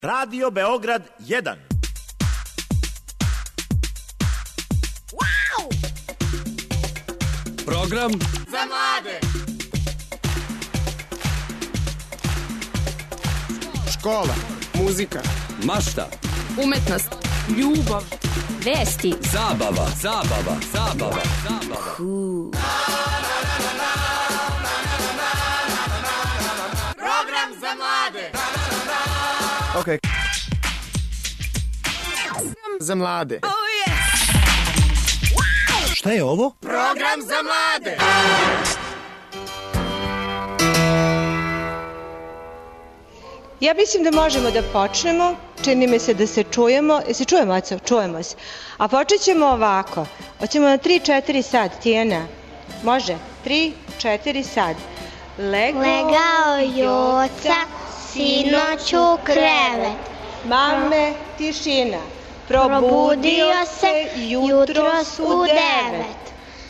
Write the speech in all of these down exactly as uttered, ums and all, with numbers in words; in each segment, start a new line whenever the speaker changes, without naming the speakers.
Radio Beograd jedan.
Wow!
Program
za mlade.
Škola, muzika,
mašta,
umetnost, ljubav, vesti,
zabava, zabava, zabava, zabava.
Cool.
Program za mlade.
ok. Za mlade.
Oh yes! Wow!
Šta je ovo?
Program za mlade.
Ja mislim da možemo da počnemo, čini mi se da se čujemo, se čujemo, Aco? Čujemo se. A počet ćemo ovako, hoćemo na tri četiri sad, Tijana, može? tri četiri sad. Legao,
Legao Joca sinoć u krevet,
mame, tišina,
probudio se jutros u devet,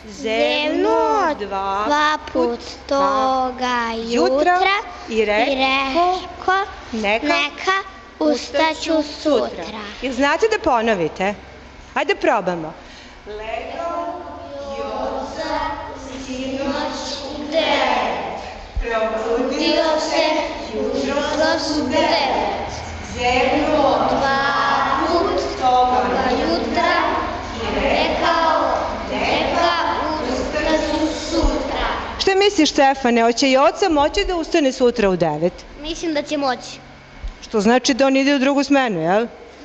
zevnuo dva put toga jutra
i rekao,
neka, neka ustaću sutra.
Jel znate da ponovite? Ajde probamo. Legao Joca sinoć u devet, probudio se jutros u devet, zevnuo dva put toga jutra i rekao, neka ustaću sutra. Šta misliš, Stefane, hoće Joca moći da ustane sutra u devet?
Mislim da će moći.
Što znači da on ide u drugu smenu, jel?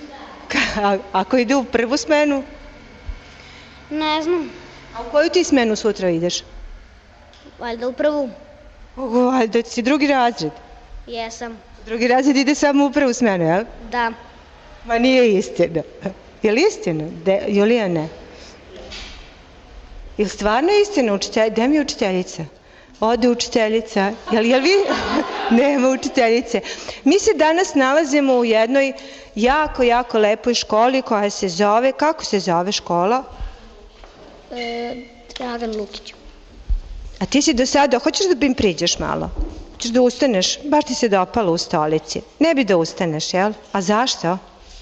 A ako ide u prvu smenu?
Ne znam.
A u koju ti smenu sutra ideš?
Valjda u prvu.
O, valjda si drugi razred.
Jesam.
Drugi razred ide samo u prvu smenu, jel?
Da.
Ma nije istina. Je li istina? De, Julijane? Je li stvarno istina učiteljica? Gde mi je učiteljica? Ode učiteljica. Jel, jel vi? Nema učiteljice. Mi se danas nalazimo u jednoj jako, jako lepoj školi koja se zove, kako se zove škola?
E, Dragan Lukić.
A ti si do sada, hoćeš da im priđeš malo? Hoćeš da ustaneš? Baš ti se dopalo u stolici. Ne bi da ustaneš, jel? A zašto?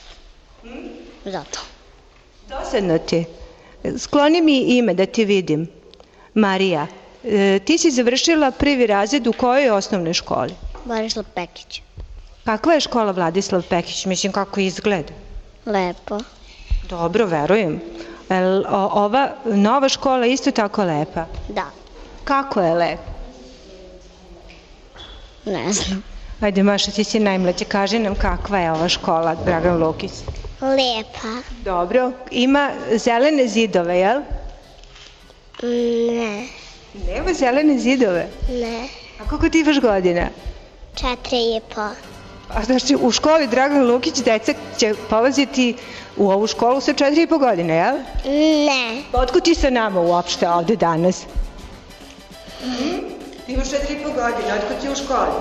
Zato.
Dosadno ti. Skloni mi ime da ti vidim. Marija, e, ti si završila prvi razred u kojoj osnovnoj školi?
Borislav Pekić.
Kakva je škola Vladislav Pekić? Mislim, kako izgleda?
Lepo.
Dobro, verujem. El, o, ova nova škola isto tako lepa?
Da.
Kako je lepa?
Ne znam.
Ajde, Maša, ti si najmlađa, kaži nam kakva je ova škola, Dragan Lukić.
Lepa.
Dobro, ima zelene zidove, jel?
Ne.
Nema zelene zidove?
Ne.
A koliko ti imaš godina?
Četiri i po.
A znači, u školi Dragan Lukić deca će polaziti u ovu školu sa četiri i po godine, jel?
Ne.
Pa otkud ti sa nama uopšte ovde danas? Hmm? Ti imaš četiri i po godine, otkud ti u školi?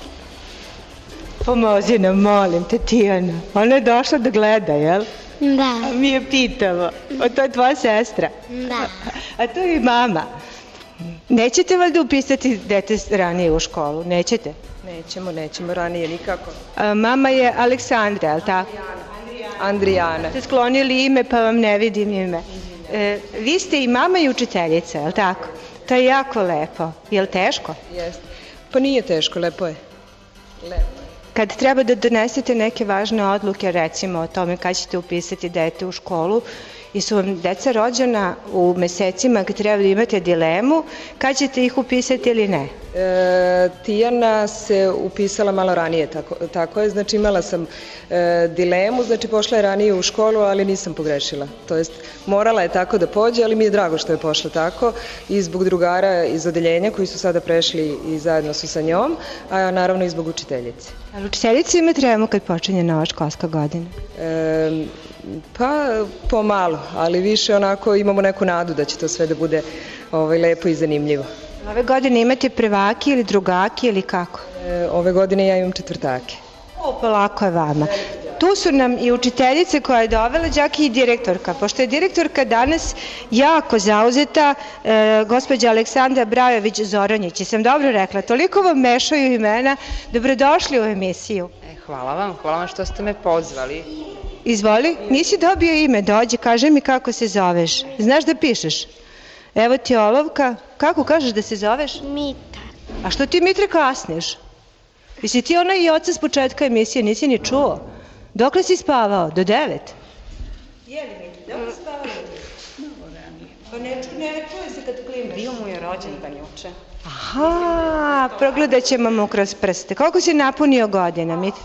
Pomozi nam, molim te, Tijana. Ona je došla da gleda, jel?
Da.
A mi je pitamo. O, to je tvoja sestra.
Da.
A to je i mama. Nećete valjda upisati dete ranije u školu? Nećete? Nećemo, nećemo ranije nikako. A, mama je Aleksandra, je li tako? Andrijana. Andrijana. Ste sklonili ime pa vam ne vidim ime. E, vi ste i mama i učiteljica, je li tako? To je jako lepo. Je li teško?
Jeste. Pa nije teško, lepo je. Lepo.
Kad treba da donesete neke važne odluke, recimo o tome kad ćete upisati dete u školu, i su vam deca rođena u mesecima kad treba da imate dilemu, kad ćete ih upisati ili ne?
E, Tijana se upisala malo ranije, tako, tako je, znači imala sam e, dilemu, znači pošla je ranije u školu, ali nisam pogrešila. To jest, morala je tako da pođe, ali mi je drago što je pošla tako i zbog drugara iz odeljenja koji su sada prešli i zajedno su sa njom, a naravno i zbog učiteljice.
Ali učiteljica ima tremu kad počinje nova školska godina?
E, pa pomalo, ali više onako imamo neku nadu da će to sve da bude ovaj, lepo i zanimljivo.
Ove godine imate prvaki ili drugaki ili kako?
E, ove godine ja imam četvrtake.
O, pa lako je vama. Tu su nam i učiteljice koja je dovela đake i direktorka. Pošto je direktorka danas jako zauzeta, e, gospođa Aleksandra Brajović Zoranjić. Sam dobro rekla, toliko vam mešaju imena. Dobrodošli u emisiju.
E, Hvala vam, hvala vam što ste me pozvali.
Izvoli, nisi dobio ime, dođi, kaži mi kako se zoveš. Znaš da pišeš? Evo ti olovka. Kako kažeš da se zoveš?
Mita.
A što ti, Mitre, kasniš? Jesi ti ona i oca s početka emisije, nisi ni čuo? Dokle si spavao? Do devet? Jeli, Mitre, dokle si spavao? Mnogo ranije. Pa ne, ne čuje se kad klimaš.
Bio mu je rođendan juče.
Aha, progledat ćemo mu kroz prste. Koliko si napunio godina, Mitre?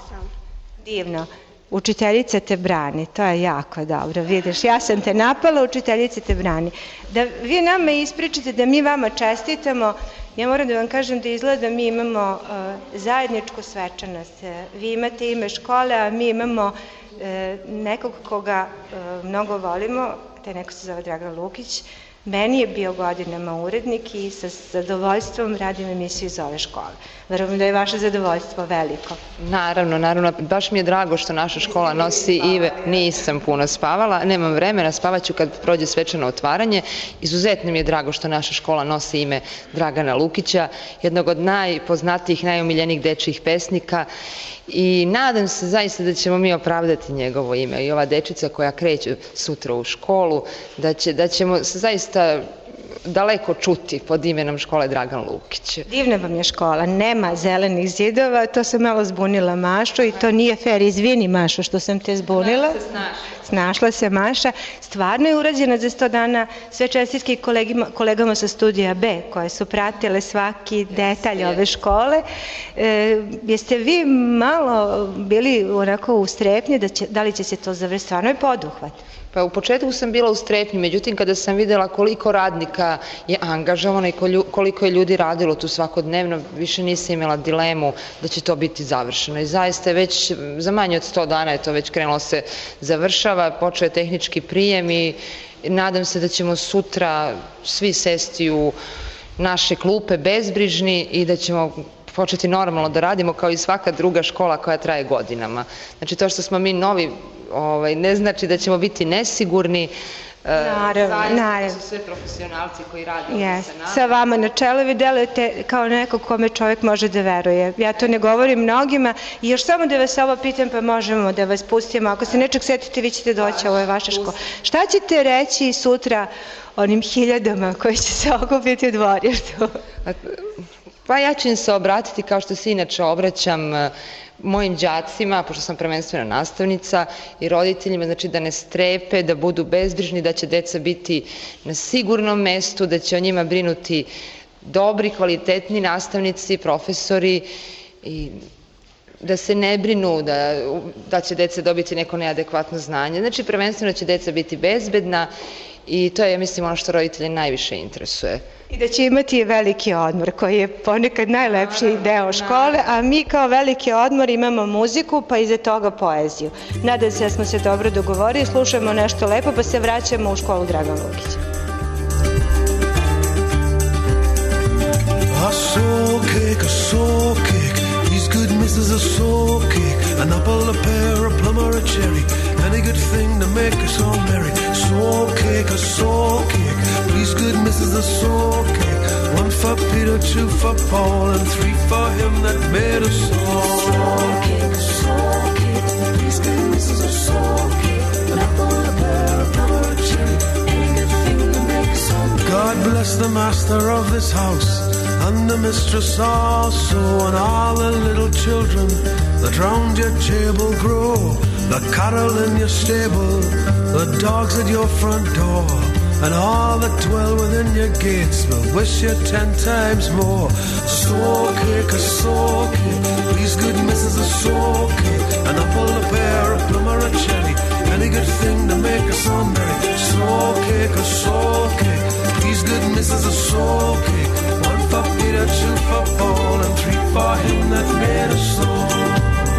Divno. Učiteljica te brani, to je jako dobro, vidiš, ja sam te napala, učiteljica te brani. Da vi nama ispričate, da mi vama čestitamo, ja moram da vam kažem da izgleda da mi imamo uh, zajedničku svečanost. Vi imate ime škole, a mi imamo uh, nekog koga uh, mnogo volimo, taj neko se zove Dragan Lukić. Meni je bio godinama urednik i sa zadovoljstvom radim emisiju iz ove škole. Verujem da je vaše zadovoljstvo veliko.
Naravno, naravno, baš mi je drago što naša škola nosi ime. Nisam puno spavala, nemam vremena, spavaću kad prođe svečano otvaranje. Izuzetno mi je drago što naša škola nosi ime Dragana Lukića, jednog od najpoznatijih, najomiljenijih dečijih pesnika, i nadam se zaista da ćemo mi opravdati njegovo ime i ova dečica koja kreće sutra u školu, da, će, da ćemo se zaista daleko čuti pod imenom škole Dragan Lukić.
Divna vam je škola, nema zelenih zidova, to sam malo zbunila Mašu i to nije fair, izvini Mašo što sam te zbunila. Snašla se Maša, stvarno je urađena za sto dana, sve čestitke kolegima, kolegama sa studija B koje su pratile svaki detalj ove škole. E, jeste vi malo bili onako u strepnji da, će, da li će se to završiti, stvarno je poduhvat?
Pa u početku sam bila u strepnji, međutim kada sam videla koliko radnika je angažovano i koliko je ljudi radilo tu svakodnevno, više nisam imala dilemu da će to biti završeno. I zaista je već, za manje od sto dana je to već krenulo se završava, počeo je tehnički prijem i nadam se da ćemo sutra svi sesti u naše klupe bezbrižni i da ćemo početi normalno da radimo kao i svaka druga škola koja traje godinama. Znači to što smo mi novi, ovaj, ne znači da ćemo biti nesigurni.
Naravno, naravno.
Su sve profesionalci koji rade
yes.
sa nama.
Sa vama na čelu vi delujete kao neko kome čovjek može da veruje. Ja to ne govorim mnogima i još samo da vas ovo pitam pa možemo da vas pustimo. Ako se nečeg setite vi ćete doći, ovo je vaša škola. Šta ćete reći sutra onim hiljadama koji će se okupiti u dvorištu?
Pa ja ću im se obratiti kao što se inače obraćam mojim đacima, pošto sam prvenstveno nastavnica, i roditeljima, znači da ne strepe, da budu bezbrižni, da će deca biti na sigurnom mestu, da će o njima brinuti dobri, kvalitetni nastavnici, profesori i da se ne brinu da, da će deca dobiti neko neadekvatno znanje. Znači prvenstveno će deca biti bezbedna i to je, ja mislim, ono što roditelje najviše interesuje.
I da će imati veliki odmor koji je ponekad najlepši deo škole, a mi kao veliki odmor imamo muziku pa iza toga poeziju. Nadam se da smo se dobro dogovorili, slušamo nešto lepo pa se vraćamo u školu Dragan Lukić.
A soul cake, a soul cake, these good misses a soul cake, an apple, a pear, a plum or a cherry, any good thing to make us all merry. Soul cake, a soul cake, these good misses a soul cake, one for Peter, two for Paul, and three for him that made us all. Soul cake, a soul cake, these good misses a soul cake, an apple, a pear, a plum or a cherry, any good thing to make us all merry. God bless the master of this house, and the mistress also, and all the little children that round your table grow, the cattle in your stable, the dogs at your front door, and all that dwell within your gates will wish you ten times more. Soul cake, a soul cake, these good misses a soul cake, an apple, a pear, a plum or a cherry, any good thing to make us all merry. Soul cake, a soul cake, these good misses a soul cake, one for Peter, two for Paul, and three for him that made us all.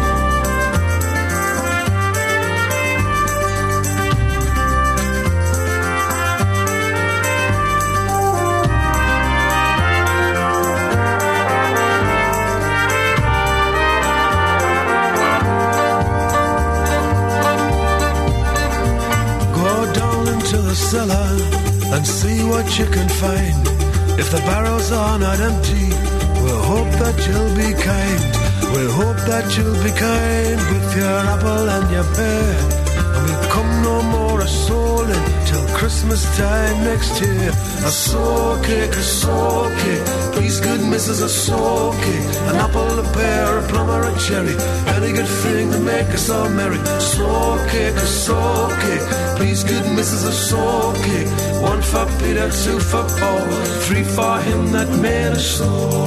Cellar and see what you can find. If the barrels are not empty, we'll hope that you'll be kind. We'll hope that you'll be kind with your apple and your pear, and we'll come no more a souling till Christmas time next year. A soul cake, a soul cake, please good missus, a soul cake. An apple, a pear, a plum or a cherry, any good thing to make us all merry. Soul cake, a soul cake, please good missus, a soul cake. One for Peter, two for Paul, three for him that made us soul.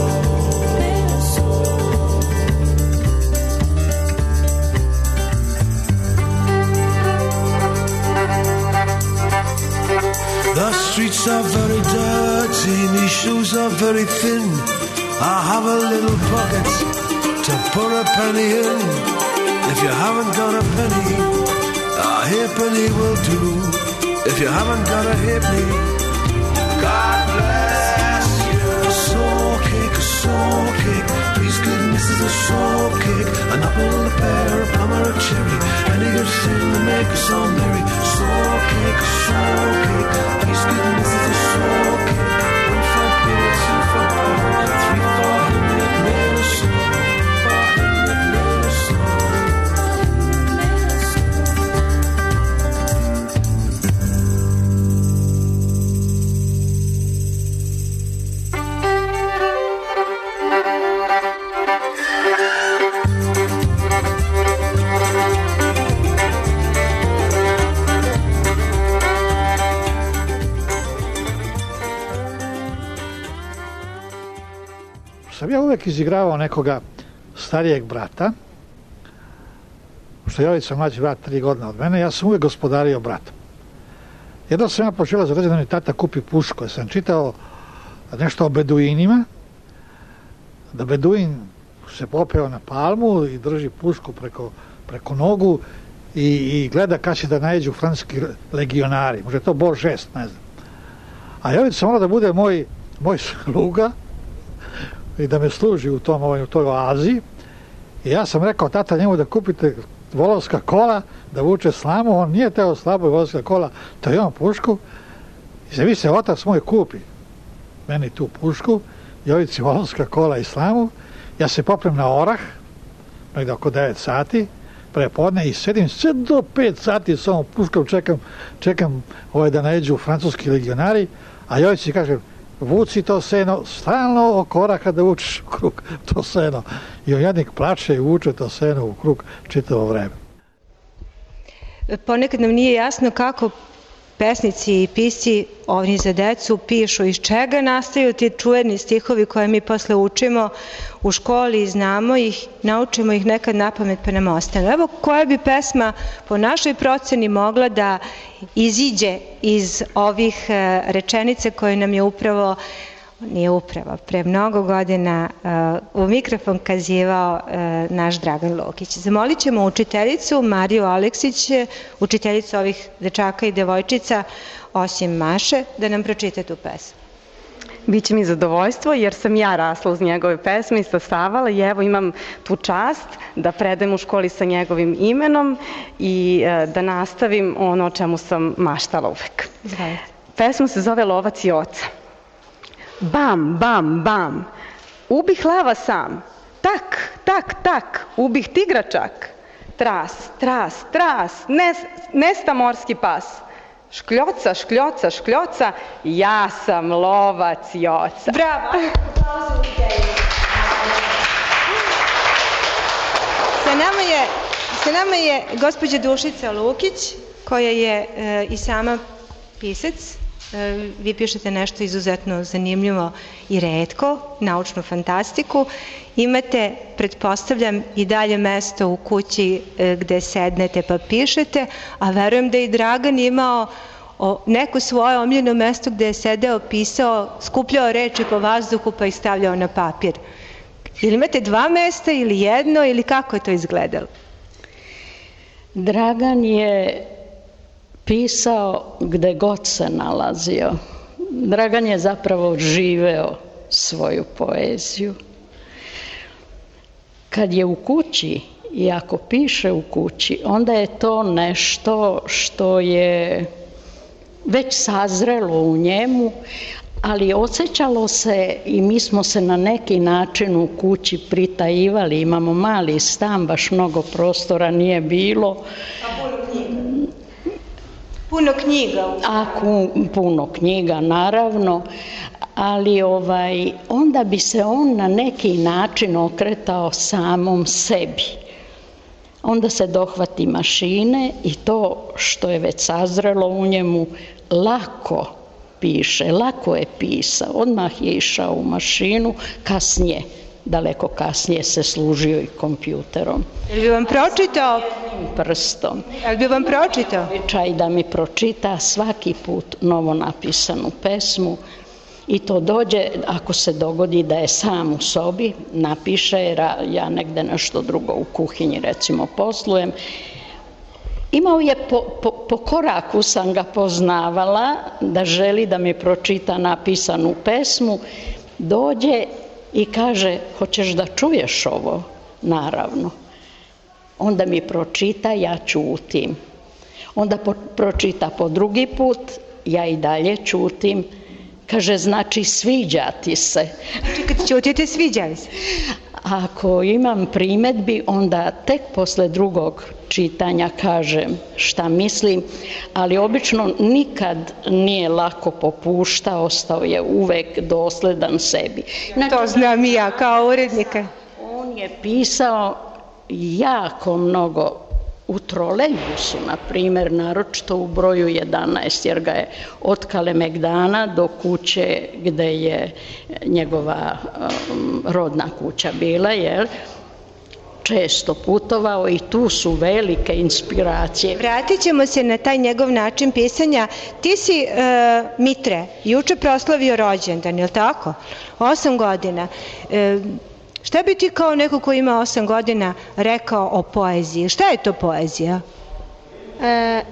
The streets are very dirty, my shoes are very thin. I have a little pocket to put a penny in. If you haven't got a penny, a halfpenny will do. If you haven't got a halfpenny, God bless you. A soul cake, a soul cake, please good missus, a soul cake. An apple, a pear, a plum or a cherry, any good thing to make us all merry. Soul cake, a soul cake, please good missus, a soul cake. One for Peter, two for Paul, three for him that made us soul. For him that made us soul.
Sam ja uvek izigravao nekoga starijeg brata, što je Jovica mlađi brat tri godine od mene, ja sam uvek gospodario bratom. Jedno sam ja počela za rođendan mi tata kupi pušku, ja sam čitao nešto o beduinima, da beduin se popeo na palmu i drži pušku preko, preko nogu i, i gleda kad će da najeđu francuski legionari, možda je to Bor šest, ne znam. A Jovica mora da bude moj, moj sluga i da me služi u, tom, u toj oazi. I ja sam rekao tata njemu da kupite volovska kola, da vuče slamu, on nije teo slabu i volovska kola, to je on pušku. I se vi se otac moj kupi meni tu pušku, Jovici volovska kola i slamu, ja se poprem na orah, negdje oko devet sati, prepodne i sedim sve do pet sati s ovom puškom, čekam, čekam ovaj da najeđu francuski legionari, a Jovici kaže, vuci to seno, stalno oko oraha da vučeš u krug to seno. I on jednik plače i vuče to seno u krug čitavo vreme.
Ponekad nam nije jasno kako pesnici i pisci, oni za decu, pišu iz čega nastaju ti čuveni stihovi koje mi posle učimo u školi i znamo ih, naučimo ih nekad na pamet pa nam ostane. Evo koja bi pesma po našoj proceni mogla da iziđe iz ovih rečenice koje nam je upravo, nije upravo, pre mnogo godina u mikrofon kazivao naš Dragan Lukić. Zamolit ćemo učiteljicu Mariju Aleksić, učiteljicu ovih dečaka i devojčica, osim Maše, da nam pročita tu pesmu.
Biće mi zadovoljstvo jer sam ja rasla uz njegove pesme i sastavala i evo imam tu čast da predajem u školi sa njegovim imenom i da nastavim ono o čemu sam maštala uvek. Zvaje. Pesma se zove Lovac i oca. Bam, bam, bam, ubih lava sam, tak, tak, tak, ubih tigra čak, tras, tras, tras, nes, nesta morski pas, škljoca, škljoca, škljoca, ja sam lovac i oca.
Bravo! Sa nama je, sa nama je gospođa Dušica Lukić, koja je e, i sama pisac. Vi pišete nešto izuzetno zanimljivo i retko, naučnu fantastiku. Imate, pretpostavljam, i dalje mesto u kući gde sednete pa pišete, a verujem da je i Dragan imao neko svoje omiljeno mesto gde je sedeo, pisao, skupljao reči po vazduhu pa ih stavljao na papir. Ili imate dva mesta ili jedno ili kako je to izgledalo?
Dragan je pisao gde god se nalazio. Dragan je zapravo živeo svoju poeziju. Kad je u kući i ako piše u kući, onda je to nešto što je već sazrelo u njemu, ali osjećalo se i mi smo se na neki način u kući pritajivali, imamo mali stan, baš mnogo prostora nije bilo.
A puno knjiga? Puno knjiga?
A puno knjiga, naravno, ali ovaj, onda bi se on na neki način okretao samom sebi. Onda se dohvati mašine i to što je već sazrelo u njemu lako piše, lako je pisao. Odmah je išao u mašinu, kasnije, daleko kasnije se služio i kompjuterom.
Jel bi vam pročitao?
Prstom.
Jel bi vam pročitao?
Običaj da mi pročita svaki put novo napisanu pesmu i to dođe, ako se dogodi da je sam u sobi, napiše, jer ja negde nešto drugo u kuhinji recimo poslujem. Imao je, po, po, po koraku sam ga poznavala da želi da mi pročita napisanu pesmu, dođe i kaže, hoćeš da čuješ ovo? Naravno. Onda mi pročita, ja ćutim. Onda po, pročita po drugi put, ja i dalje ćutim. Kaže, znači sviđa ti se.
Znači kad ćutite, sviđa li se?
Ako imam primedbi, onda tek posle drugog čitanja kažem šta mislim, ali obično nikad nije lako popuštao, ostao je uvek dosledan sebi.
Znači, to znam i ja kao urednika.
On je pisao jako mnogo u trolejbusu, na primjer, naročito u broju jedanaest, jer ga je od Kalemegdana do kuće gde je njegova um, rodna kuća bila, jel, često putovao i tu su velike inspiracije.
Vratit ćemo se na taj njegov način pisanja. Ti si, e, Mitre, juče proslavio rođendan, je li tako? Osam godina. E, Šta bi ti kao neko ko ima osam godina rekao o poeziji? Šta je to poezija? E...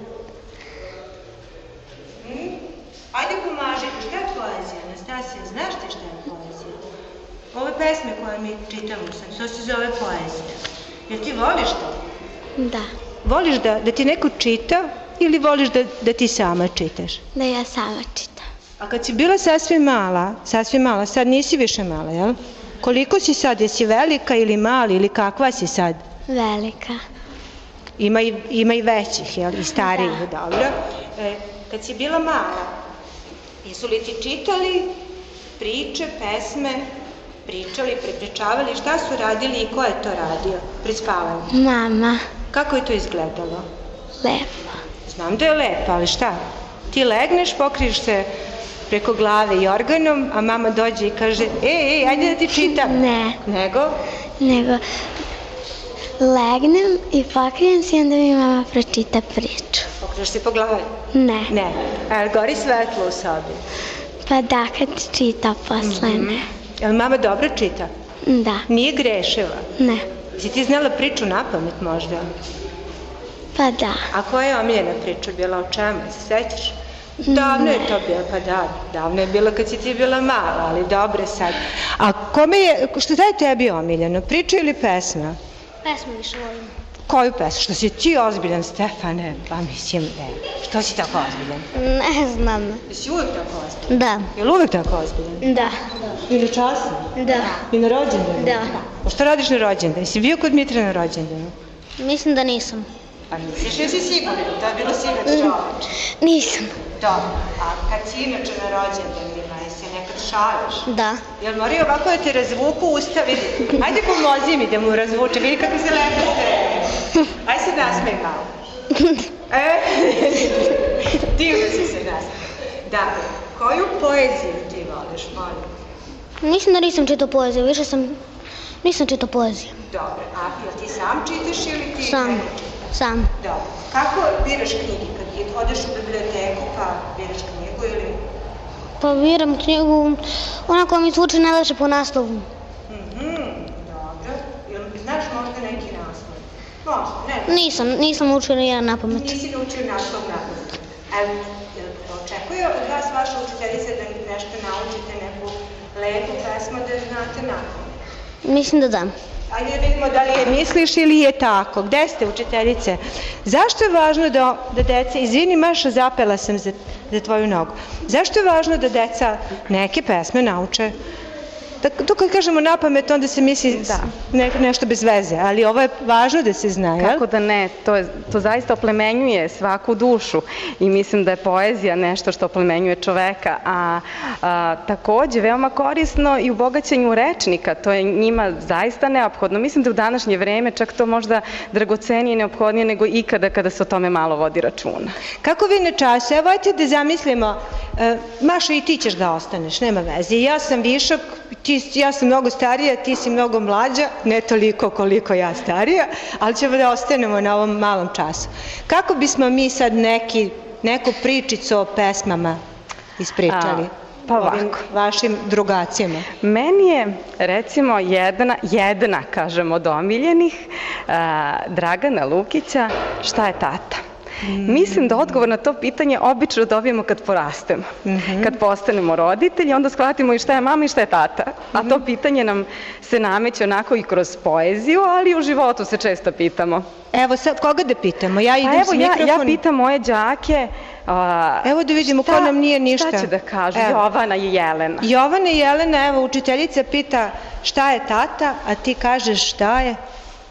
Ajde pomažite, šta je poezija? Anastasija, znaš ti šta je poezija? Ove pesme koje mi čitamo sad, to se zove poezija. Jel ti voliš to?
Da.
Voliš da, da ti neko čita ili voliš da, da ti sama čitaš?
Da ja sama čitam.
A kad si bila sasvim mala, sasvim mala, sad nisi više mala, jel? Koliko si sad? Jesi velika ili mali ili kakva si sad?
Velika.
Ima i, ima i većih, jel? I starijih, da. Dobro. E, kad si bila mala, jesu li ti čitali priče, pesme, pričali, prepričavali, šta su radili i ko je to radio pri spavanju?
Mama.
Kako je to izgledalo?
Lepo.
Znam da je lepo, ali šta? Ti legneš, pokriješ se preko glave i organom, a mama dođe i kaže, ej, ej, ajde da ti čitam.
Ne.
Nego?
Nego, legnem i pokrijem se i onda mi mama pročita priču.
Pokriješ se po glavi?
Ne.
Ne. A gori svetlo u sobi?
Pa da, kad čita posle mm-hmm. ne.
Jel mama dobro čita?
Da.
Nije grešila?
Ne.
Si ti znala priču napamet možda?
Pa da.
A koja je omiljena priča bila, o čemu? Se sećaš? Davno je to bilo, pa da, davno je bilo kad si ti bila mala, ali dobro sad. A kome je, što da je tebi omiljeno, priča ili pesma?
Pesmu više volim.
Koju pesmu? Što si ti ozbiljan, Stefane? Pa mislim, ne. Što si tako ozbiljan?
Ne znam.
Jesi uvijek tako ozbiljan?
Da.
Je li uvijek tako ozbiljan?
Da.
Ili časno?
Da.
I na rođendanu?
Da.
A što radiš na rođendanu? Jesi bio kod Mitre na rođendanu?
Mislim da nisam.
Pa misliš, jesi sigurno? To je bilo sigurno čoveč.
Nisam.
Dobro, a kad si inače na rođendanima, jesi nekad šališ?
Da.
Jel moraju ovako da te razvuku usta, vidi? Ajde pomozi mi da mu razvuče, vidi kako se lepo ste. Ajde se nasmej malo. E? Divno si se nasmej. Dakle, koju poeziju ti voliš, molim?
Mislim da nisam čitao poeziju, više sam... Nisam čitao poeziju.
Dobro, a jel ti sam čitaš ili ti...
Sam. Sam.
Dobro. Kako biraš knjige? Kad odeš u biblioteku pa biraš knjigu ili...
Pa biram knjigu, onako mi zvuči najlepše po naslovu.
Mhm, dobro. Jel znaš možda neki naslov? Možda, ne.
Nisam, nisam učio ni jedan napamet.
Nisi naučio naslov napamet. Ali, očekuje od vas vaša učiteljica da nešto naučite, neku lepu pesmu da znate napamet?
Mislim da da.
Ajde da vidimo da li je misliš ili je tako. Gde ste, učiteljice? Zašto je važno da, da deca, izvini Maša, zapela sam za, za tvoju nogu. Zašto je važno da deca neke pesme nauče? Da, to kad kažemo na pamet, onda se misli da. ne, nešto bez veze, ali ovo je važno da se zna, jel?
Kako da ne, to, je, to zaista oplemenjuje svaku dušu i mislim da je poezija nešto što oplemenjuje čoveka, a, a takođe veoma korisno i u bogaćenju rečnika, to je njima zaista neophodno. Mislim da u današnje vreme čak to možda dragocenije i neophodnije nego ikada kada se o tome malo vodi računa.
Kako vi na času? Evo, ajte da zamislimo, e, Maša, i ti ćeš da ostaneš, nema veze. Ja sam višak, ti, ja sam mnogo starija, ti si mnogo mlađa, ne toliko koliko ja starija, ali ćemo da ostanemo na ovom malom času. Kako bismo mi sad neki, neku pričicu o pesmama ispričali? A,
pa ovako.
Vašim drugacima.
Meni je, recimo, jedna, jedna kažem, od omiljenih, a, Dragana Lukića, Šta je tata? Mm. Mislim da odgovor na to pitanje obično dobijemo kad porastemo. Mm-hmm. Kad postanemo roditelji, onda shvatimo i šta je mama i šta je tata. Mm-hmm. A to pitanje nam se nameće onako i kroz poeziju, ali i u životu se često pitamo.
Evo sad, koga da pitamo? Ja idem
evo,
s mikrofon.
Ja, ja pitam moje đake. A,
evo da vidimo šta, ko nam nije ništa.
Šta će da kažu? Evo. Jovana i Jelena.
Jovana i Jelena, evo, učiteljica pita šta je tata, a ti kažeš šta je?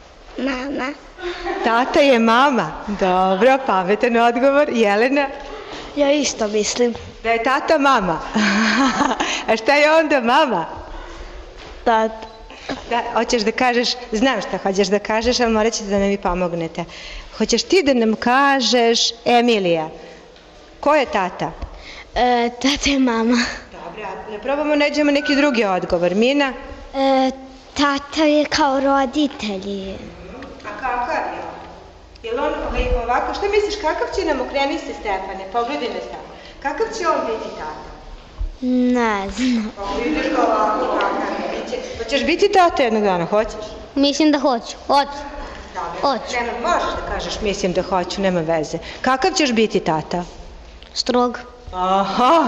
Mama.
Tata je mama. Dobro, pametan odgovor. Jelena?
Ja isto mislim.
Da je tata mama. A šta je onda mama?
Tata.
Da, hoćeš da kažeš, znam šta hoćeš da kažeš, ali morat ćete da nam i pomognete. Hoćeš ti da nam kažeš, Emilija, ko je tata?
E, tata je mama.
Dobro, ne probamo, nađemo neki drugi odgovor. Mina?
E, tata je kao roditelji.
A kakav je on? Jel on ovako, šta misliš, kakav će nam, okreni se Stefane, pogledaj me Stefane, kakav će on biti tata?
Ne znam.
Pa vidiš ga ovako, kakav je. Hoćeš biti tata jednog dana, hoćeš?
Mislim da hoću, hoću. Hoću.
Nema, možeš da kažeš mislim da hoću, nema veze. Kakav ćeš biti tata?
Strog.
Aha,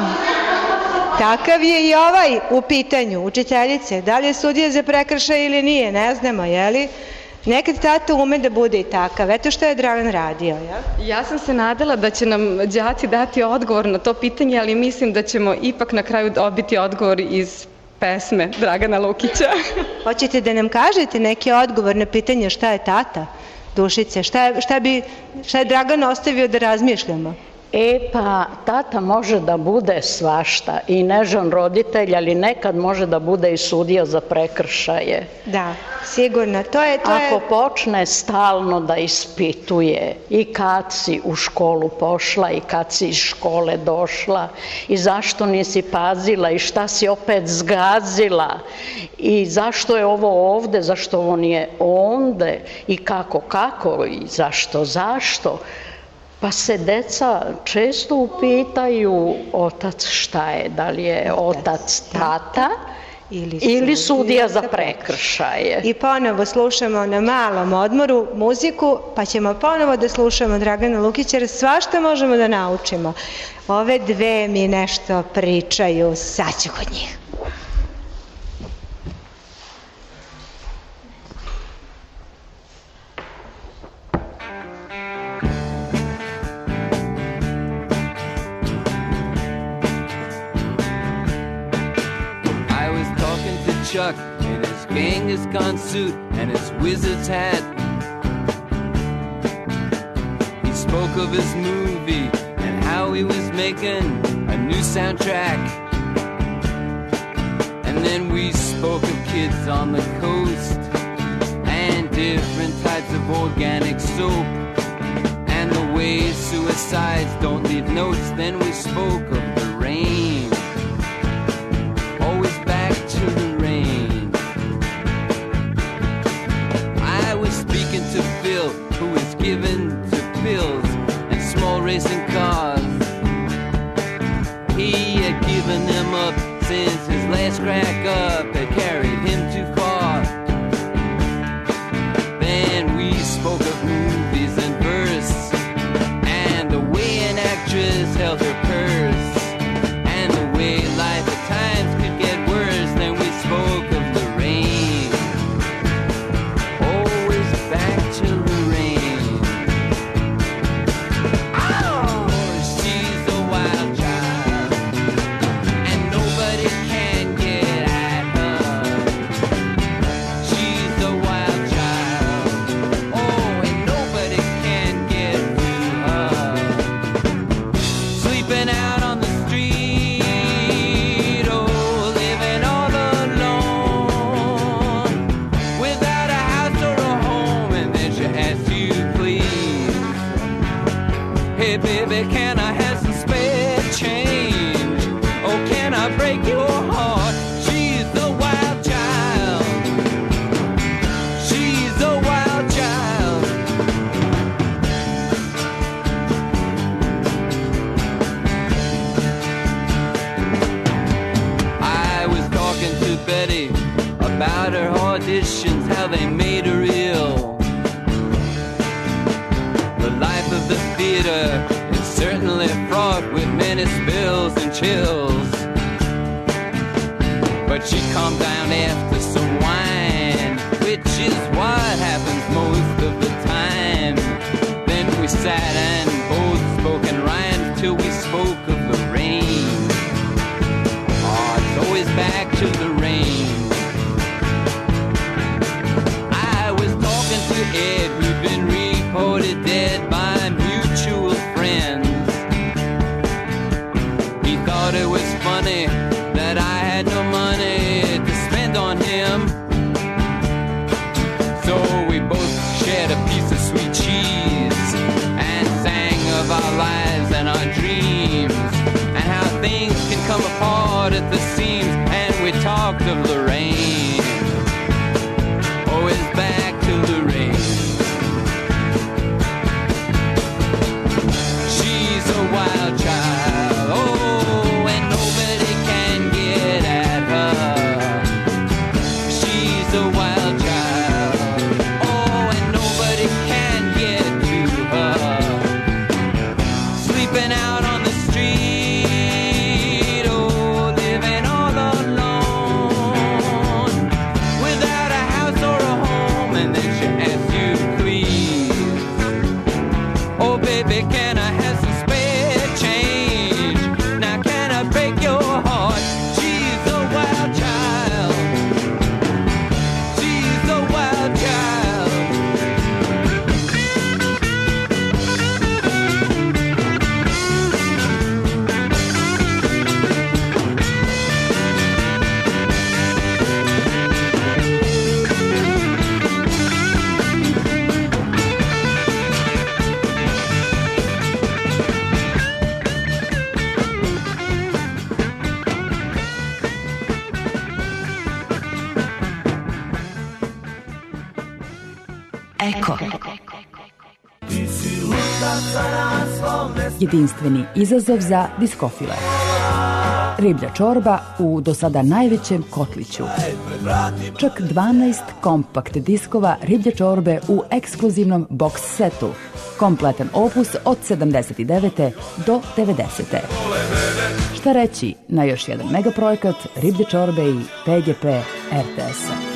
takav je i ovaj u pitanju, učiteljice. Da li je sudija za prekršaj ili nije, ne znamo, jeli? Nekad tata ume da bude i takav. Eto što je Dragan radio, ja?
Ja sam se nadala da će nam đaci dati odgovor na to pitanje, ali mislim da ćemo ipak na kraju dobiti odgovor iz pesme Dragana Lukića.
Hoćete da nam kažete neki odgovor na pitanje šta je tata, Dušice? Šta je, šta bi, šta je Dragan ostavio da razmišljamo?
E pa, tata može da bude svašta i nežan roditelj, ali nekad može da bude i sudija za prekršaje.
Da, sigurno. To je, to je...
Ako počne stalno da ispituje i kad si u školu pošla i kad si iz škole došla i zašto nisi pazila i šta si opet zgazila i zašto je ovo ovde, zašto ovo nije onde i kako, kako i zašto, zašto. Pa se deca često upitaju otac šta je, da li je otac tata ili, ili sudija za prekršaje.
I ponovo slušamo na malom odmoru muziku, pa ćemo ponovo da slušamo Dragana Lukića, jer svašta možemo da naučimo. Ove dve mi nešto pričaju, sad ću kod njih.
Chuck in his Genghis-Khan suit and his wizard's hat. He spoke of his movie and how he was making a new soundtrack. And then we spoke of kids on the coast and different types of organic soap and the way suicides don't leave notes. Then we spoke of the rain, always back to the to Phil, who is given to pills and small racing cars. He had given them up since his last crack up had carried him too far. Then we spoke of movies and verse and the way an actress held her purse and the way life at times could get worse. Then we spoke of the rain. Hey baby, can I have some spare change? Oh, can I break your heart? She's the wild child. She's the wild child. I was talking to Betty about her auditions, how they made her ill. The life of the theater is certainly fraught with many spills and chills. But she calmed down after some wine, which is what happens most of the time. Then we sat and both spoke in rhymes till we spoke of the rain. Oh, it's always back to the rain. I was talking to Ed, who'd been reported dead by mutual friends. He thought it was funny that I had no money to spend on him. So we both shared a piece of sweet cheese and sang of our lives and our dreams and how things can come apart at the seams. And we talked of the rain. Oh, it's back to the rain. She's a wild child, oh, and nobody can get at her. She's a wild child, oh, and nobody can get to her. Sleeping out on the street, oh, living all alone, without a house or a home, and then she asks you, please, oh, baby, can I have some spare change? Now can I break your heart? She's a wild child. She's a wild child.
Eko. Jedinstveni izazov za diskofile. Riblja čorba u do sada najvećem kotliću. Čak dvanaest kompakt diskova riblje čorbe u ekskluzivnom box setu. Kompletan opus od sedamdeset devete do devedesete. Šta reći na još jedan megaprojekat riblje čorbe i P G P R T S-a.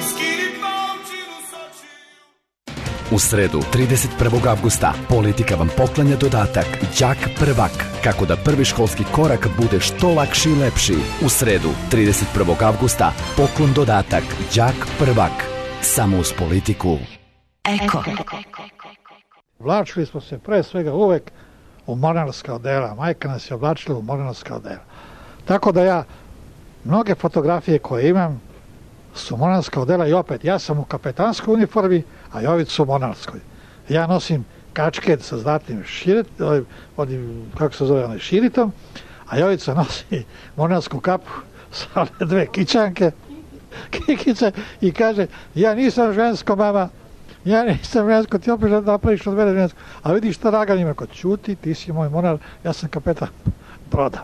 U sredu, trideset prvog avgusta, Politika vam poklanja dodatak Đak prvak, kako da prvi školski korak bude što lakši i lepši. U sredu, trideset prvog avgusta, poklon dodatak Đak prvak, samo uz Politiku.
Eko.
Oblačili smo se pre svega uvek u mornarska odela. Majka nas je oblačila u mornarska odela. Tako da ja, mnoge fotografije koje imam su mornarska odela i opet, ja sam u kapetanskoj uniformi, a Jovica u mornarskoj. Ja nosim kačket sa zlatnim širet, onim, kako se zove, onaj širitom, a Jovica nosi mornarsku kapu sa one dve kičanke, kikice, i kaže, ja nisam žensko, mama, ja nisam žensko, ti opet napraviš od mene žensko. A vidiš šta Dragan ima, kod ćuti, ti si moj mornar, ja sam kapetan broda.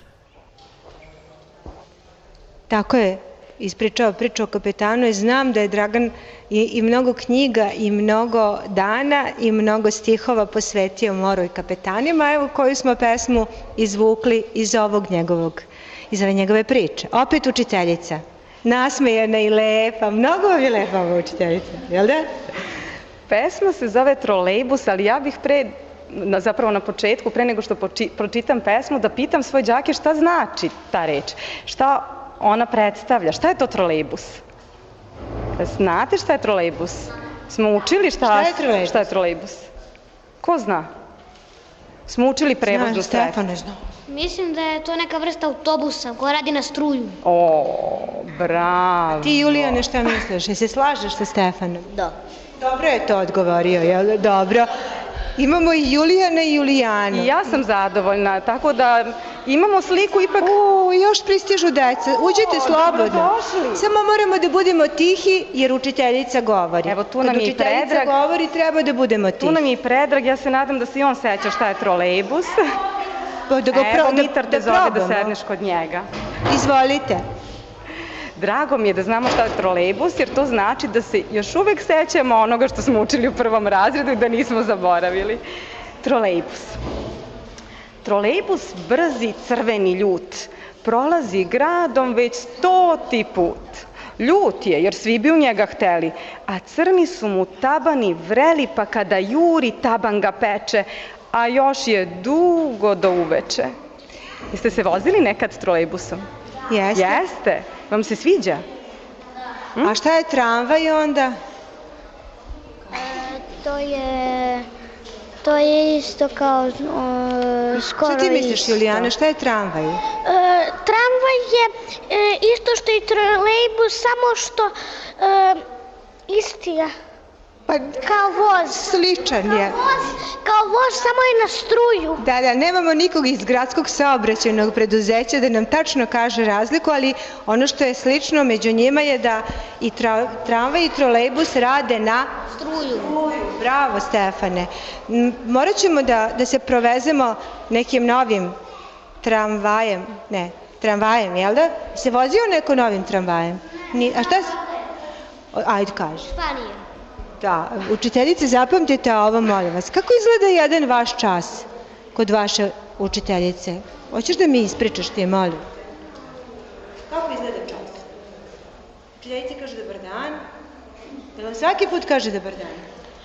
Tako je ispričao priču o kapetanu i znam da je Dragan i, i mnogo knjiga i mnogo dana i mnogo stihova posvetio moru i kapetanima, evo koju smo pesmu izvukli iz ovog njegovog, iz ove njegove priče. Opet učiteljica, nasmejana i lepa, mnogo vam je lepa ova učiteljica, jel da?
Pesma se zove Trolejbus, ali ja bih pre, na, zapravo na početku, pre nego što poči, pročitam pesmu, da pitam svoje đake šta znači ta reč, šta ona predstavlja, šta je to trolejbus? Znate šta je trolejbus? Smo učili šta,
šta, je, trolejbus?
šta je trolejbus? Ko zna? Smo učili prevoz do sredstva.
Stefan ne zna.
Mislim da je to neka vrsta autobusa koja radi na struju.
O, bravo.
Ti, Julijane, šta misliš? I se slažeš sa Stefanom?
Da.
Dobro je to odgovorio, jel? Dobro. Imamo i Julijana i Julijanu.
I ja sam zadovoljna, tako da imamo sliku ipak...
U, još pristižu deca. Uđite slobodno. Samo moramo da budemo tihi, jer učiteljica govori.
Evo, tu nam je i Predrag.
Kad učiteljica govori, treba da budemo tihi.
Tu nam je i Predrag, ja se nadam da se i on seća šta je trolejbus.
Da ga pro,
Evo,
da,
Mitar te
da
zove
probamo.
da sedneš kod njega.
Izvolite.
Drago mi je da znamo šta je trolejbus, jer to znači da se još uvek sećamo onoga što smo učili u prvom razredu i da nismo zaboravili. Trolejbus. Trolejbus, brzi crveni ljut, prolazi gradom već stoti put. Ljut je, jer svi bi u njega hteli, a crni su mu tabani vreli, pa kada juri taban ga peče, a još je dugo do uveče. Jeste se vozili nekad trolejbusom?
Jeste.
Jeste? Vam se sviđa?
Hm? A šta je tramvaj onda?
E, to je... To je isto kao uh, skoro
isto. Šta ti misliš,
isto.
Julijana, šta je tramvaj?
E, tramvaj je e, isto što i trolejbus, samo što e, isti je.
Pa,
kao voz.
Sličan je.
Kao voz, kao voz, samo je na struju.
Da, da, nemamo nikog iz gradskog saobraćajnog preduzeća da nam tačno kaže razliku, ali ono što je slično među njima je da i tra, tramvaj i trolejbus rade na
struju.
Bravo, Stefane. Morat ćemo da, da se provezemo nekim novim tramvajem, ne, tramvajem, jel da? Se vozio neko novim tramvajem? Ni, a šta se... Ajde, kaži.
Španija.
Da, učiteljice, zapamtite ovo, molim vas. Kako izgleda jedan vaš čas kod vaše učiteljice? Hoćeš da mi ispričaš ti, molim? Kako izgleda čas? Učiteljice kaže dobar dan. Jel vam svaki put kaže dobar dan?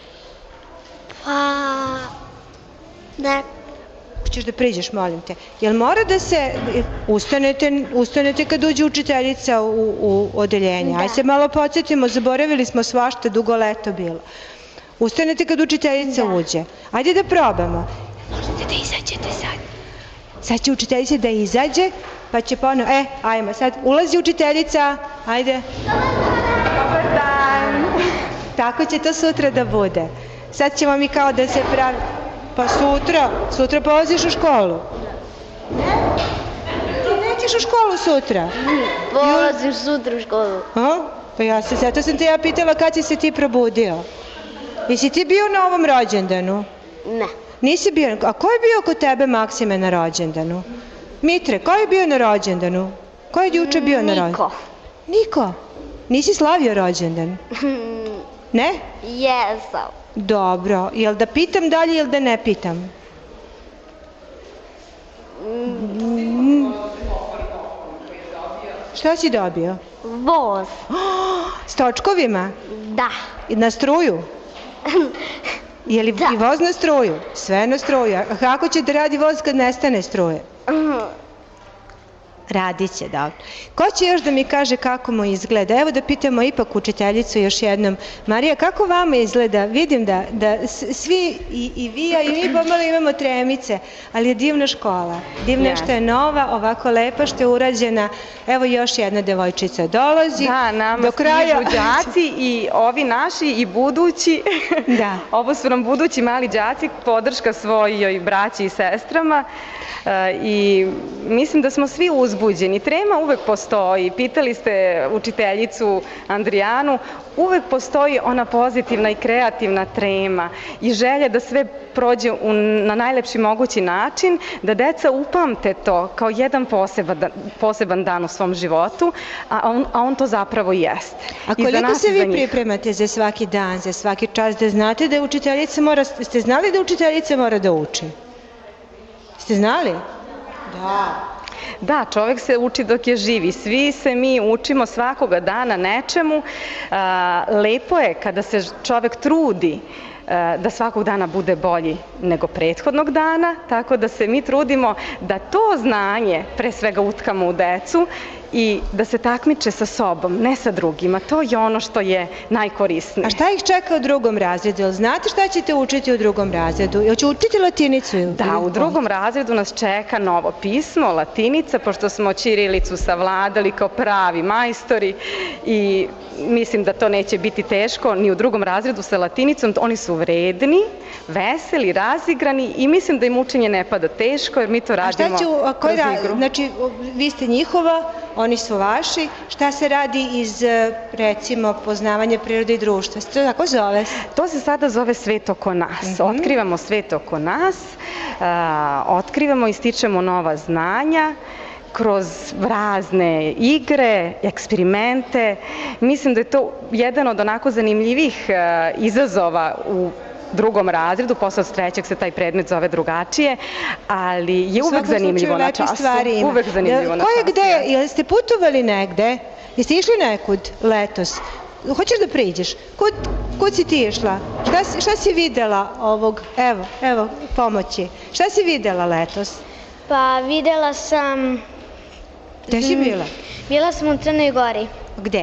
Pa... Ne.
Hoćeš da priđeš, molim te. Jel mora da se... Ustanete, ustanete kad uđe učiteljica u, u odeljenje. Da. Ajde se malo podsjetimo, zaboravili smo svašta, dugo leto bilo. Ustanete kad učiteljica da. uđe. Ajde da probamo. Možete da izađete sad. Sad će učiteljica da izađe, pa će ponovno... E, ajmo, sad ulazi učiteljica. Ajde. Dobar dan. Tako će to sutra da bude. Sad ćemo mi kao da se pravi... Pa sutra, sutra polaziš u školu. Ne? Ti nećeš u školu sutra?
Polazim sutra u školu.
A? Pa ja se, zato sam te ja pitala kad si se ti probudio. Jesi ti bio na ovom rođendanu?
Ne.
Nisi bio, a ko je bio kod tebe, Maksime, na rođendanu? Mitre, ko je bio na rođendanu? Ko je juče bio na rođendanu?
Niko.
Niko? Nisi slavio rođendan? Ne?
Jesam.
Dobro, jel da pitam dalje ili da ne pitam? Mm. Šta si dobio?
Voz.
S točkovima?
Da.
Na struju? Je li da. I voz na struju? Sve na struju. A kako će da radi voz kad nestane struje? Radit će, dobro. Ko će još da mi kaže kako mu izgleda? Evo da pitamo ipak učiteljicu još jednom. Marija, kako vama izgleda? Vidim da, da svi, i, i vi, a i mi pomalo imamo tremice, ali je divna škola. Divna što je nova, ovako lepa što je urađena. Evo još jedna devojčica dolazi.
Da, nama
do kraja...
stižu đaci i ovi naši i budući.
Da.
Ovo su nam budući mali đaci, podrška svojoj braći i sestrama. I mislim da smo svi uzbuđeni. Trema uvek postoji. Pitali ste učiteljicu Andrijanu, uvek postoji ona pozitivna i kreativna trema i želja da sve prođe u, na najlepši mogući način, da deca upamte to kao jedan poseban, poseban dan u svom životu, a on, a on to zapravo jeste.
A koliko se vi pripremate za svaki dan, za svaki čas, da znate da učiteljica mora, ste znali da učiteljica mora da uči? Ste znali? Da.
Da, čovek se uči dok je živi. Svi se mi učimo svakoga dana nečemu. Lepo je kada se čovek trudi da svakog dana bude bolji nego prethodnog dana, tako da se mi trudimo da to znanje pre svega utkamo u decu i da se takmiče sa sobom, ne sa drugima. To je ono što je najkorisnije.
A šta ih čeka u drugom razredu? Jel znate šta ćete učiti u drugom razredu? Jel će učiti latinicu?
Da, u drugom razredu nas čeka novo pismo, latinica, pošto smo ćirilicu savladali kao pravi majstori i mislim da to neće biti teško ni u drugom razredu sa latinicom. Oni su vredni, veseli, razigrani i mislim da im učenje ne pada teško jer mi to radimo
a šta će, a koji
kroz
ra,
igru.
Znači, vi ste njihova, oni su vaši. Šta se radi iz, recimo, poznavanja prirode i društva? Se to tako zove?
To se sada zove svet oko nas. Mm-hmm. Otkrivamo svet oko nas, a, otkrivamo i stičemo nova znanja kroz razne igre, eksperimente. Mislim da je to jedan od onako zanimljivih a, izazova u drugom razredu, posle od trećeg se taj predmet zove drugačije, ali je uvek zanimljivo na času. Uvek zanimljivo na času.
Ko je gde? Jeste putovali negde? Jeste išli nekud letos? Hoćeš da priđeš? Kud, kud si ti išla? Šta, si, šta si videla ovog, evo, evo, pomoći. Šta si videla letos?
Pa videla sam...
Gde si bila?
Bila sam u Crnoj Gori.
Gde?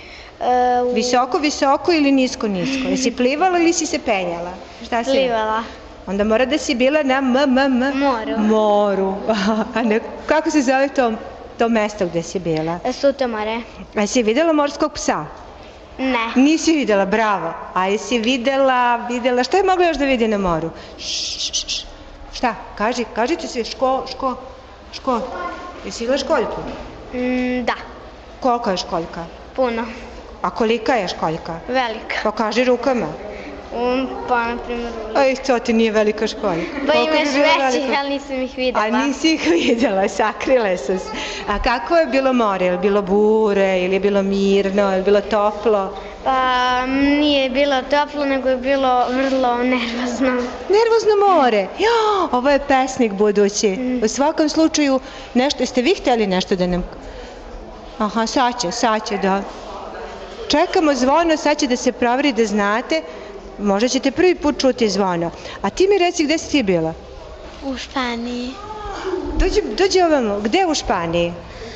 E, u...
Visoko, visoko ili nisko, nisko? Jesi plivala ili si se penjala? Šta si?
Plivala.
Onda mora da si bila na m, m, m...
Moru.
Moru. A ne, kako se zove to, to mesto gde si bila?
Sutomare.
A jesi videla morskog psa?
Ne.
Nisi videla, bravo. A jesi videla, videla, šta je mogla još da vidi na moru? Šš, šta? Kaži, kažite svi, ško, ško, ško. Jesi videla školjku?
Mm, da.
Koliko je školjka?
Puno.
A kolika je školjka?
Velika.
Pokaži rukama.
Um, pa, na primjer...
Aj, to ti nije velika školjka.
Pa imaš većih, ali nisam ih videla.
A nisi ih videla, sakrile su se. A kako je bilo more? Je li bilo bure, ili je bilo mirno, je li bilo toplo?
Pa nije bilo toplo, nego je bilo vrlo nervozno.
Nervozno more? Jo, ovo je pesnik budući. Mm. U svakom slučaju, nešto, jeste vi hteli nešto da nam... Aha, sad će, sad će, da. Čekamo zvono, sad će da se proveri da znate. Možda ćete prvi put čuti zvono. A ti mi reci gde si ti bila?
U Španiji.
Dođi, dođi ovamo, gde u Španiji?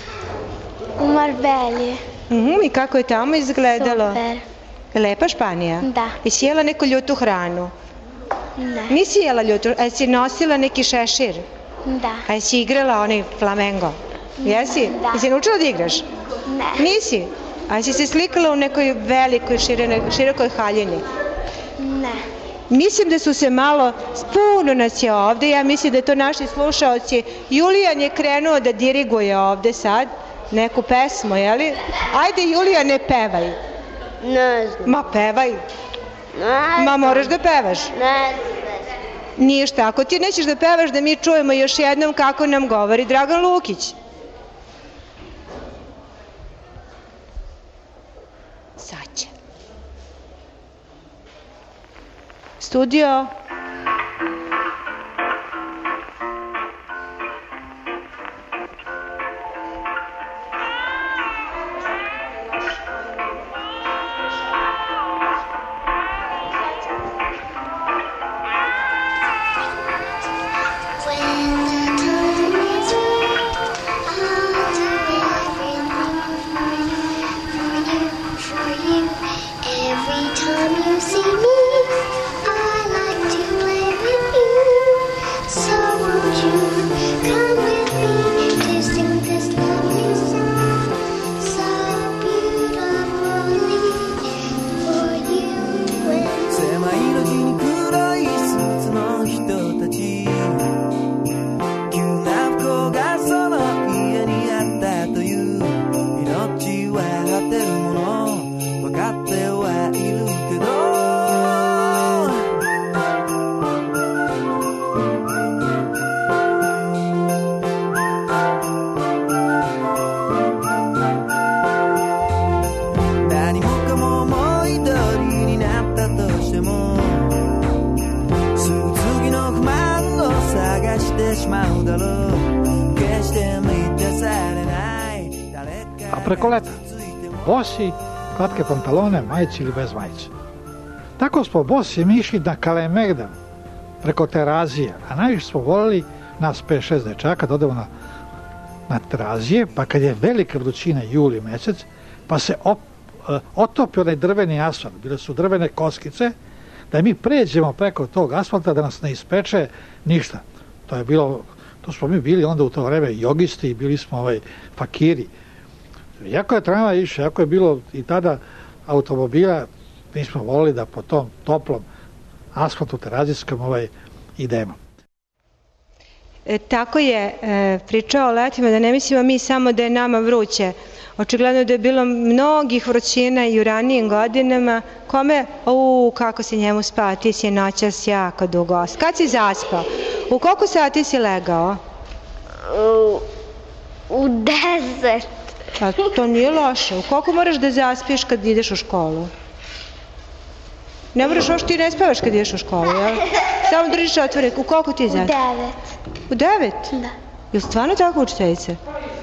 U Marbelji.
Uh-huh, i kako je tamo izgledalo?
Super.
Lepa Španija?
Da.
I si jela neku ljutu hranu?
Ne.
Nisi jela ljutu, a si nosila neki šešir?
Da.
A si igrala onaj flamengo? Jesi?
Da.
Jesi naučila da igraš?
Ne.
Nisi? A si se slikala u nekoj velikoj, širene, širokoj haljini?
Ne.
Mislim da su se malo, puno nas je ovde, ja mislim da je to naši slušaoci. Julijan je krenuo da diriguje ovde sad, neku pesmu, jeli? Ajde, Julijan, ne pevaj.
Ne znam.
Ma pevaj.
Ne
Ma moraš da pevaš.
Ne znam.
Ništa, ako ti nećeš da pevaš, da mi čujemo još jednom kako nam govori Dragan Lukić. Sad će. Studio.
Preko leta, bosi, kratke pantalone, majice ili bez majice. Tako smo bosi mi išli na Kalemegdan, preko Terazije, a najviše smo volili nas pet šest dečaka da odemo na, na Terazije, pa kad je velika vrućina, juli mesec, pa se op, otopi onaj drveni asfalt, bile su drvene koskice, da mi pređemo preko tog asfalta, da nas ne ispeče ništa. To je bilo, to smo mi bili onda u to vreme jogisti i bili smo ovaj, fakiri. Jako je tramvaj išao, jako je bilo i tada automobila, mi smo volili da po tom toplom asfaltu terazijskom ovaj, idemo.
E, tako je e, pričao o letima, da ne mislimo mi samo da je nama vruće. Očigledno da je bilo mnogih vrućina i u ranijim godinama. Kome, u kako si njemu spao, ti si noćas jako dugo. Kad si zaspao? U koliko sati si legao?
U, u deset.
Pa to nije loše. U koliko moraš da zaspiš kad ideš u školu? Ne moraš, još ti ne spavaš kad ideš u školu, jel? Samo držiš otvoren. U koliko ti zaspiš?
U devet.
U devet?
Da.
Je li stvarno tako učiteljice?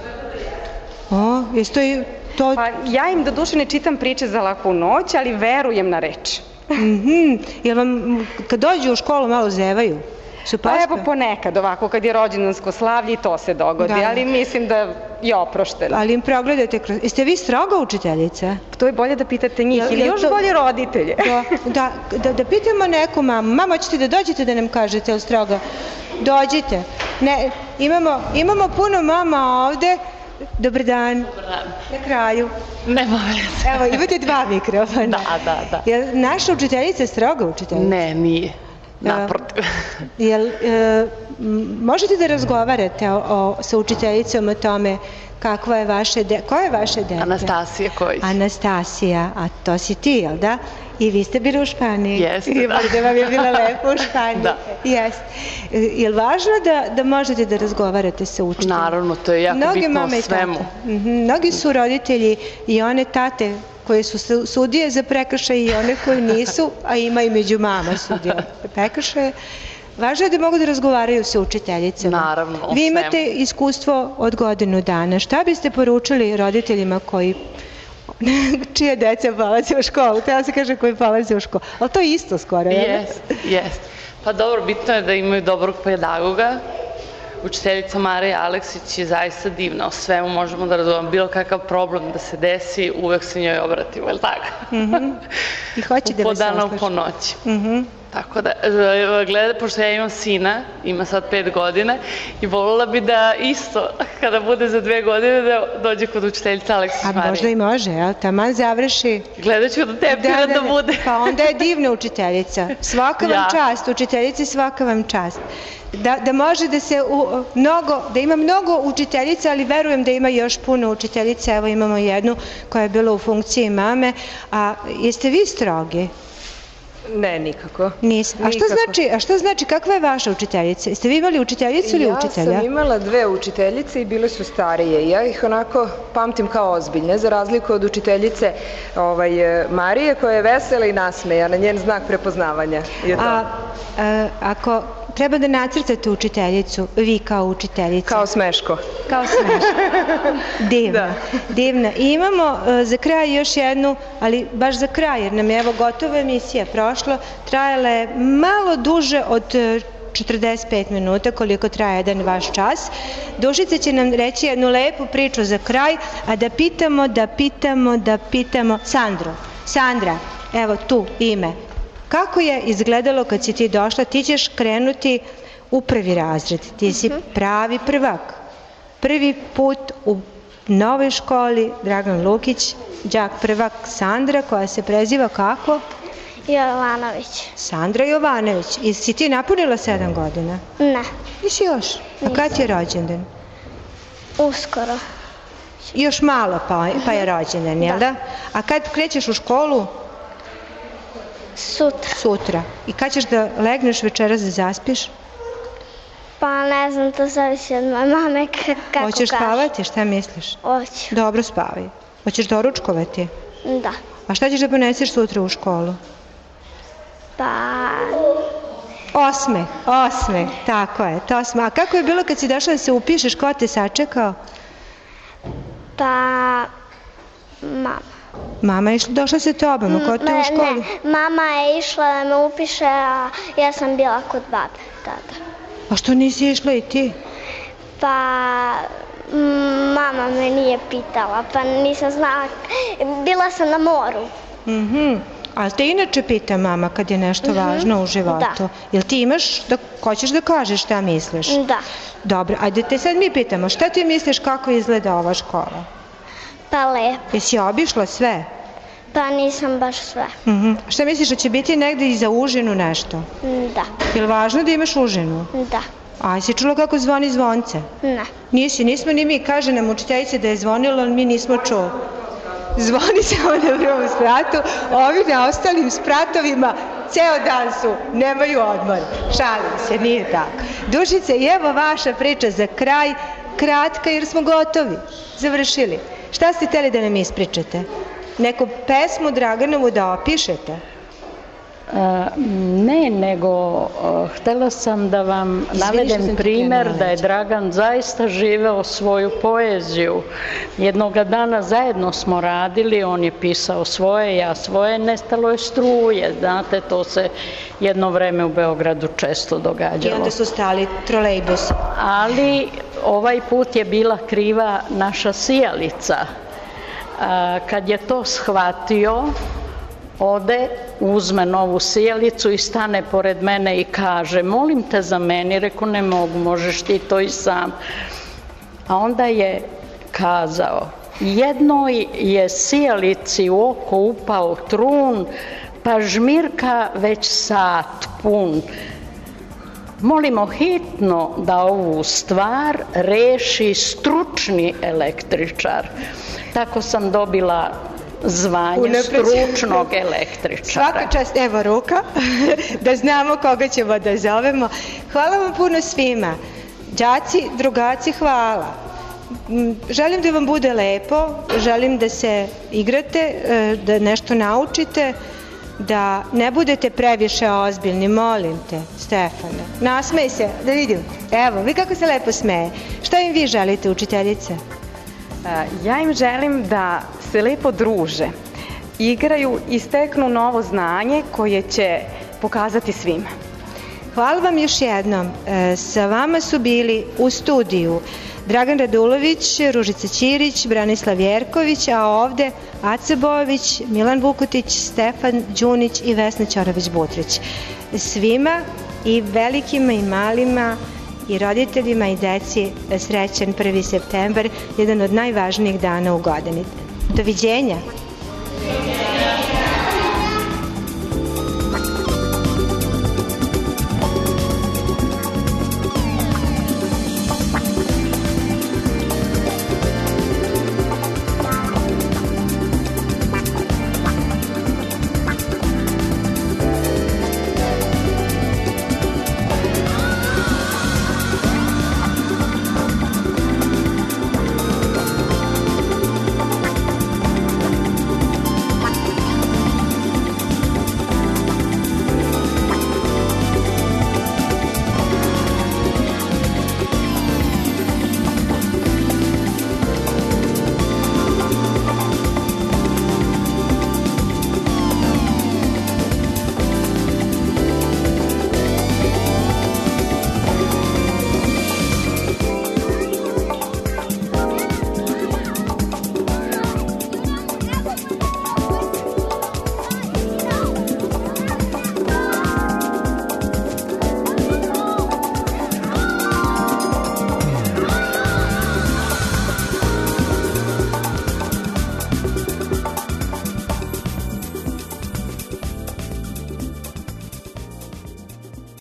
O, jesi to i... To...
Pa ja im do duše ne čitam priče za laku noć, ali verujem na reč.
Mhm. Jel vam kad dođu u školu malo zevaju?
Pa evo ponekad ovako kad je rođendansko slavlje i to se dogodi, da. Ali mislim da je oprošteno.
Ali im progledajte kroz... Jeste vi stroga učiteljica?
To je bolje da pitate njih ili još to... bolje roditelje.
Da, da, da, da pitamo neku mamu. Mama, hoćete da dođete da nam kažete, ili stroga? Dođite. Ne, imamo, imamo puno mama ovde. Dobar dan.
Dobar dan.
Na kraju.
Ne molim se.
Evo, imate dva mikrofona.
Da, da, da.
Je naša učiteljica stroga učiteljica?
Ne, nije. Naprotiv.
Jel, e, možete da razgovarate o, o, sa učiteljicom o tome kakva je vaše dete? Koja je vaše dete?
Anastasija koji?
Anastasija, a to si ti, jel da? I vi ste bili u Španiji.
Jeste, da.
I da vam je bila lepo u Španiji.
Da.
Jeste. Je li važno da, da možete da razgovarate sa učiteljima?
Naravno, to je jako
Mnogi
bitno o
mame
svemu.
Mhm, mnogi su roditelji i one tate koje su sudije za prekršaje i one koje nisu, a ima i među mama sudije za prekršaje. Važno je da mogu da razgovaraju sa učiteljicama.
Naravno, o
Vi imate
svemu.
iskustvo od godinu dana. Šta biste poručili roditeljima koji čije deca polaze u školu? Treba se kaže koji polaze u školu. Ali to je isto skoro, jel?
Jest, jest. Pa dobro, bitno je da imaju dobrog pedagoga. Učiteljica Marija Aleksić je zaista divna. O svemu možemo da razgovaramo. Bilo kakav problem da se desi, uvek se njoj obratimo, je li tako?
Mhm. I hoće da vas
po danu,
osluša.
po noći.
Mhm.
Tako da, gleda, pošto ja imam sina, ima sad pet godina, i volila bi da isto, kada bude za dve godine, da dođe kod učiteljica Aleksić Marije.
A možda i može, jel? Taman završi.
Gledat ću da tepira da, bude.
Pa onda je divna učiteljica. Svaka vam
Ja.
čast, učiteljici svaka vam čast. Da, da može da se u, mnogo, da ima mnogo učiteljica, ali verujem da ima još puno učiteljica. Evo imamo jednu koja je bila u funkciji mame. A jeste vi strogi?
Ne, nikako.
Nisam. A šta
Nikako.
znači, a šta znači, kakva je vaša učiteljica? Jeste vi imali učiteljicu ili učitelja?
Ja sam imala dve učiteljice i bile su starije. Ja ih onako pamtim kao ozbiljne, za razliku od učiteljice ovaj, Marije, koja je vesela i nasmejana, njen znak prepoznavanja. Je to.
A, a ako treba da nacrtate učiteljicu, vi kao učiteljica.
Kao smeško.
Kao smeško. Divna, divna. I imamo e, za kraj još jednu, ali baš za kraj, jer nam je evo gotova emisija prošla, trajala je malo duže od e, četrdeset pet minuta, koliko traje jedan vaš čas. Dušica će nam reći jednu lepu priču za kraj, a da pitamo, da pitamo, da pitamo Sandru. Sandra, evo tu ime. Kako je izgledalo kad si ti došla? Ti ćeš krenuti u prvi razred. Ti si pravi prvak. Prvi put u novoj školi, Dragan Lukić, đak prvak Sandra, koja se preziva kako?
Jovanović.
Sandra Jovanović. I si ti napunila sedam godina?
Ne.
Nisi još? A kad ti je rođendan?
Uskoro.
Još malo pa, pa je rođendan, jel da? A kad krećeš u školu?
Sutra.
Sutra. I kad ćeš da legneš večeras da zaspiš?
Pa ne znam, to zavisi od moje mame kako kaže.
Hoćeš spavati? Šta misliš?
Hoću.
Dobro spavaj. Hoćeš doručkovati?
Da.
A šta ćeš da poneseš sutra u školu?
Pa...
Osme, osme, tako je, to osme. A kako je bilo kad si došla da se upišeš, ko te sačekao?
Pa... Mama.
Mama je išla, došla sa tobom, ko te u školu?
Ne, mama je išla da me upiše, a ja sam bila kod babe tada.
A što nisi išla i ti?
Pa... Mama me nije pitala, pa nisam znala. Bila sam na moru.
Mhm. Ali te inače pita mama kad je nešto važno u životu?
Da.
Jel ti imaš, da hoćeš da kažeš šta misliš?
Da.
Dobro, ajde te sad mi pitamo, šta ti misliš kako izgleda ova škola?
Pa lepo.
Jesi obišla sve?
Pa nisam baš sve.
Mhm. Šta misliš da će biti negde i za užinu nešto?
Da.
Je li važno da imaš užinu?
Da.
A, jesi čula kako zvoni zvonce?
Ne.
Nisi, nismo ni mi, kaže nam učiteljica da je zvonilo, ali mi nismo čuli. Zvoni samo na prvom spratu, ovi na ostalim spratovima ceo dan su, nemaju odmor. Šalim se, nije tako. Dušice, i evo vaša priča za kraj, kratka jer smo gotovi, završili. Šta ste hteli da nam ispričate? Neku pesmu Draganovu da opišete?
Ne, nego htela sam da vam navedem primer da je Dragan zaista živeo svoju poeziju. Jednoga dana zajedno smo radili, on je pisao svoje, ja svoje, nestalo je struje. Znate, to se jedno vreme u Beogradu često događalo.
I onda su stali trolejbus.
Ali ovaj put je bila kriva naša sijalica. Kad je to shvatio, ode, uzme novu sijalicu i stane pored mene i kaže, molim te za meni, reku ne mogu, možeš ti to i sam. A onda je kazao, jednoj je sijalici u oko upao trun, pa žmirka već sat pun. Molimo hitno da ovu stvar reši stručni električar. Tako sam dobila zvanje stručnog električara.
Svaka čast, evo ruka, da znamo koga ćemo da zovemo. Hvala vam puno svima. Đaci, drugaci, hvala. Želim da vam bude lepo, želim da se igrate, da nešto naučite, da ne budete previše ozbiljni, molim te, Stefane. Nasmej se, da vidim. Evo, vi kako se lepo smeje. Šta im vi želite, učiteljice?
Ja im želim da se lepo druže, igraju i steknu novo znanje koje će pokazati svima.
Hvala vam još jednom. Sa vama su bili u studiju Dragan Radulović, Ružica Ćirić, Branislav Jerković, a ovde Aca Bojović, Milan Vukutić, Stefan Đunić i Vesna Ćorović-Butrić. Svima i velikima i malima i roditeljima i deci srećan prvi septembar, jedan od najvažnijih dana u godini. Doviđenja!